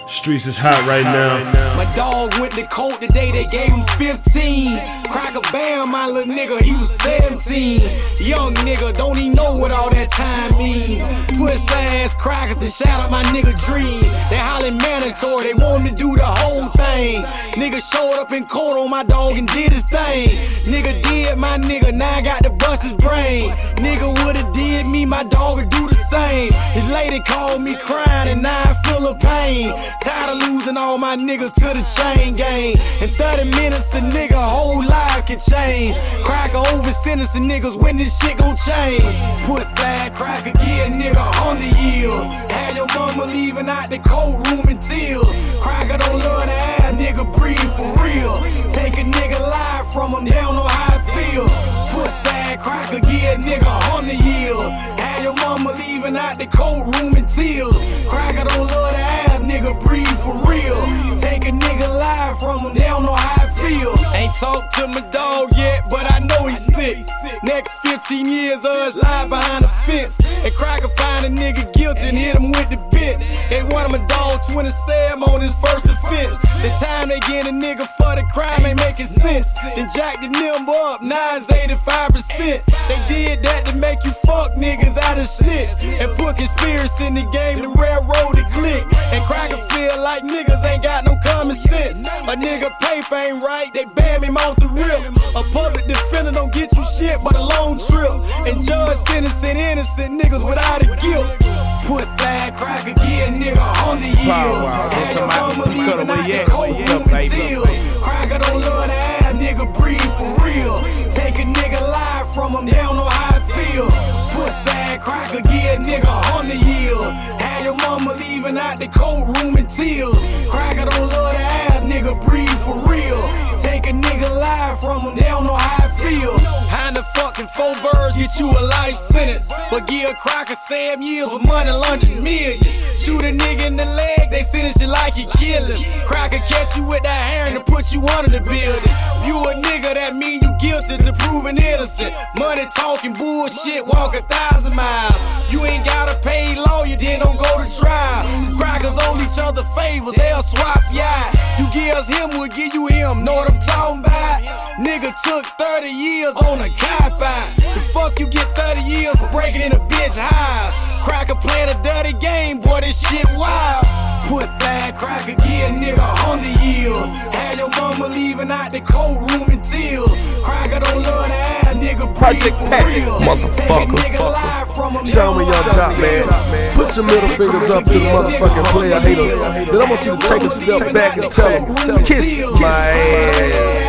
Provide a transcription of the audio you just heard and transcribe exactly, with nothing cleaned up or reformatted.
Streets is hot right now. My dog went to court today, they gave him fifteen. Cracker Bam, my little nigga, he was seventeen. Young nigga, don't even know what all that time mean. Puss ass crackers to shout out my nigga Dream. They hollering mandatory, they want him to do the whole thing. Nigga showed up in court on my dog and did his thing. Nigga did my nigga, now I got to bust his brain. Nigga would've did me, my dog would do the same. His lady called me crying and now I feel the pain. Tired of losing all my niggas to the chain gang. In thirty minutes, the nigga whole life can change. Cracker over sentencing niggas when this shit gon' change. Put side cracker, get a nigga on the yield. Had your mama leaving out the courtroom in tears. Cracker don't love the ass, nigga breathe for real. Take a nigga life from him, they don't know how it feel. Put side cracker, get a nigga on the yield. Had your mama leaving out the courtroom in tears. Cracker don't love the ass, nigga breathe for real. Take a nigga life from him, they don't know how it feel. Ain't talked to my dog yet, but I know he's sick. Next fifteen years of his life behind the fence. And Cracker find a nigga guilty and hit him with the bitch. They wanted my dog twenty-seven on his first offense. The time they get a nigga for the crime ain't making sense. Then jack the number up, nine's eighty-five percent. They did that to make you fuck niggas out of snitch. And put conspiracy in the game to railroad the click. And Cracker feel like niggas ain't got no common sense. A nigga paper ain't right, they bam him off the rip. A public defender don't get you shit but a long trip. And judge sentencing innocent niggas without a guilt. Put side Cracker, get a nigga on the yield. Had your mama leaving out the courtroom in tears. Cracker don't love the ass, nigga breathe for real. Take a nigga life from him, they don't know how it feel. Put side Cracker, get a nigga on the yield. Had your mama leaving out the courtroom in tears. Cracker don't love the ass, nigga breathe for real. Take a nigga life from him, they don't know how it feel. How the fucking four birds get you a life sentence, but give a Cracker seven years with money laundering millions. Shoot a nigga in the leg, they sentence you like you kill him. Cracker catch you with that hair and put you under the building. You a nigga, that mean you guilty to proving innocent. Money talking bullshit, walk a thousand miles. You ain't got a paid lawyer, then don't go to trial. Crackers owe each other favors, they'll swap you out. You give us him, we'll give you him, know what I'm talking about? Nigga took thirty years on a cop out. The fuck you get thirty years for breaking in a bitch house? Cracker playing a dirty game, boy, this shit wild. Put side Cracker, get a nigga on the yield. Had your mama leaving out the courtroom in tears. Cracker don't love the ass, nigga breathe for real. Motherfucker. Show me your job, man. Put your middle fingers up to the motherfucking player haters. Then I want you to take a step back and tell them, kiss my ass.